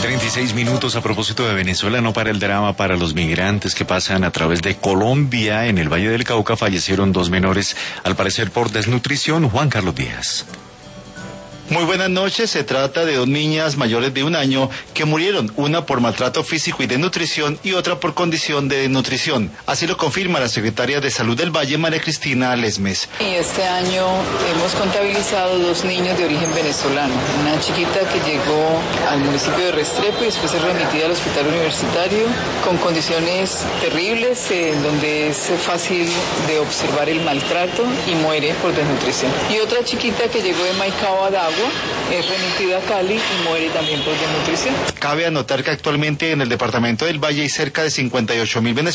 36 minutos. A propósito de Venezuela, no para el drama para los migrantes que pasan a través de Colombia. En el Valle del Cauca fallecieron 2 menores, al parecer por desnutrición. Juan Carlos Díaz. Muy buenas noches. Se trata de 2 niñas mayores de 1 año que murieron, una por maltrato físico y desnutrición y otra por condición de desnutrición. Así lo confirma la secretaria de Salud del Valle, María Cristina Lesmes. Y este año hemos contabilizado 2 niños de origen venezolano. Una chiquita que llegó al municipio de Restrepo y después es remitida al hospital universitario con condiciones terribles, donde es fácil de observar el maltrato y muere por desnutrición. Y otra chiquita que llegó de Maicao a Dagua es remitida a Cali y muere también por desnutrición. Cabe anotar que actualmente en el departamento del Valle hay cerca de 58.000 venezolanos